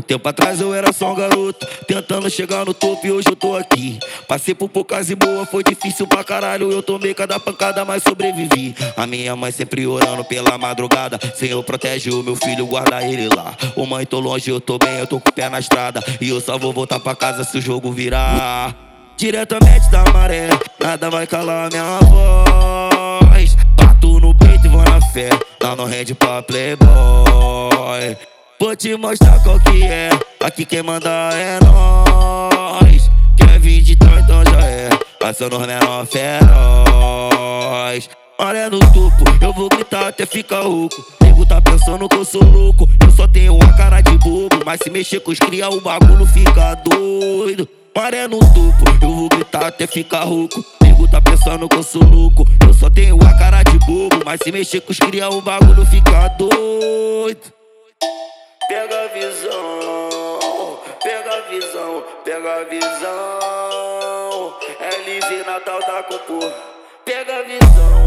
Tempo atrás eu era só um garoto, tentando chegar no topo, e hoje eu tô aqui. Passei por poucas e boas, foi difícil pra caralho. Eu tomei cada pancada, mas sobrevivi. A minha mãe sempre orando pela madrugada: Senhor, protege o meu filho, guarda ele lá. Ô mãe, tô longe, eu tô bem, eu tô com o pé na estrada, e eu só vou voltar pra casa se o jogo virar. Diretamente da maré, nada vai calar minha voz. Bato no peito e vou na fé, lá no rende pra playboy. Vou te mostrar qual que é, aqui quem manda é nós. Quer vir de trás, então já é, passando os menor feroz. Olha no topo, eu vou gritar até ficar rouco. Nego tá pensando que eu sou louco, eu só tenho uma cara de bobo, mas se mexer com os cria o bagulho fica doido. Maré no topo, eu vou gritar até ficar rouco. Nego tá pensando que eu sou louco, eu só tenho uma cara de bobo, mas se mexer com os cria o bagulho fica doido. Pega a visão, pega a visão, pega a visão. LV Natal tá com porra. Pega a visão.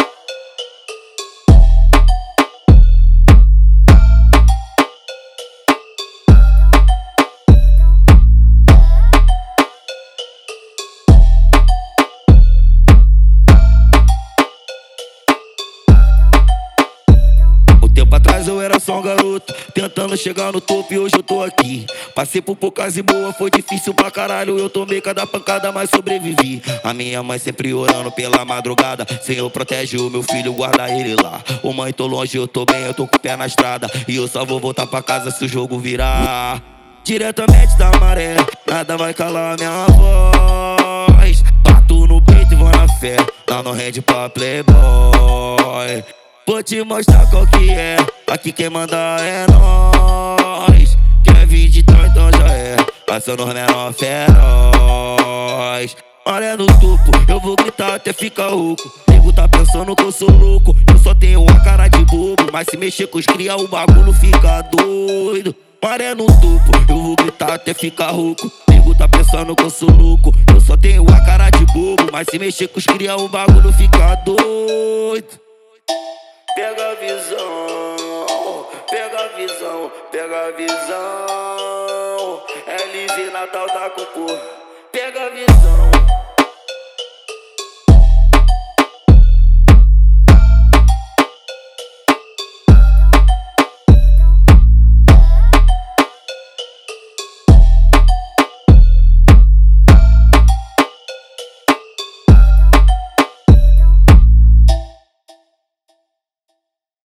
Tempo atrás eu era só um garoto, tentando chegar no topo, e hoje eu tô aqui. Passei por poucas e boas, foi difícil pra caralho. Eu tomei cada pancada, mas sobrevivi. A minha mãe sempre orando pela madrugada: Senhor, protege o meu filho, guarda ele lá. Ô mãe, tô longe, eu tô bem, eu tô com o pé na estrada, e eu só vou voltar pra casa se o jogo virar. Diretamente da maré, nada vai calar minha voz. Bato no peito e vou na fé, lá no rende pra playboy. Vou te mostrar qual que é, aqui quem manda é nós. Quer vir de trás, então já é, passando os menor feroz. Olha no topo, eu vou gritar até ficar rouco. Nego tá pensando que eu sou louco, eu só tenho uma cara de bobo, mas se mexer com os cria o bagulho fica doido. Maré no topo, eu vou gritar até ficar rouco. Nego tá pensando que eu sou louco, eu só tenho uma cara de bobo, mas se mexer com os cria o bagulho fica doido. Pega a visão, pega a visão, pega a visão. LV Natal tá com porra. Pega a visão.